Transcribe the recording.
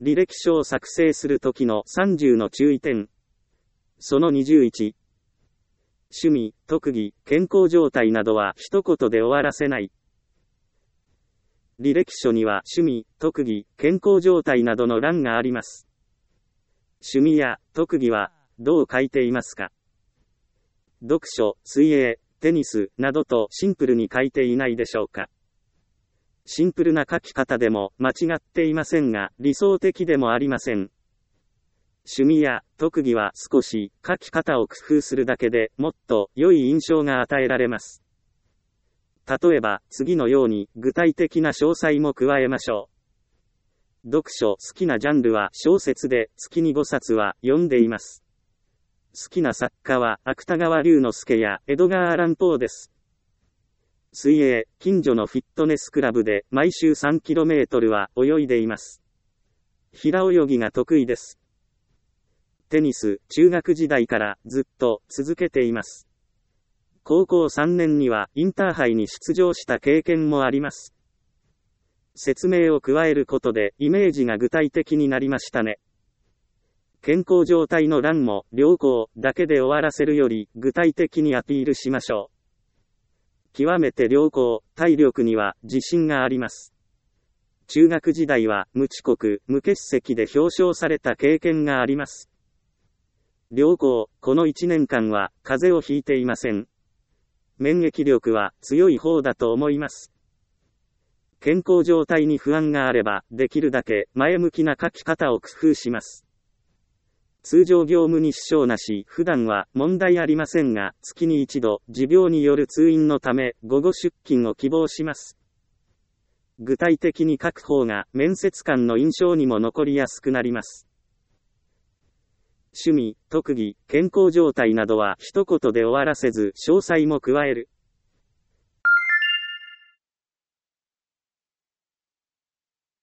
履歴書を作成するときの30の注意点。その21。趣味、特技、健康状態などは一言で終わらせない。履歴書には趣味、特技、健康状態などの欄があります。趣味や特技はどう書いていますか？読書、水泳、テニスなどとシンプルに書いていないでしょうか？シンプルな書き方でも間違っていませんが、理想的でもありません。趣味や特技は少し書き方を工夫するだけでもっと良い印象が与えられます。例えば、次のように具体的な詳細も加えましょう。読書、好きなジャンルは小説で月に5冊は読んでいます。好きな作家は芥川龍之介やエドガー・アラン・ポーです。水泳、近所のフィットネスクラブで毎週 3km は泳いでいます。平泳ぎが得意です。テニス、中学時代からずっと続けています。高校3年にはインターハイに出場した経験もあります。説明を加えることでイメージが具体的になりましたね。健康状態の欄も良好だけで終わらせるより具体的にアピールしましょう。極めて良好、体力には自信があります。中学時代は無遅刻、無欠席で表彰された経験があります。良好、この1年間は風邪をひいていません。免疫力は強い方だと思います。健康状態に不安があれば、できるだけ前向きな書き方を工夫します。通常業務に支障なし、普段は問題ありませんが、月に一度、持病による通院のため、午後出勤を希望します。具体的に書く方が、面接官の印象にも残りやすくなります。趣味、特技、健康状態などは一言で終わらせず、詳細も加える。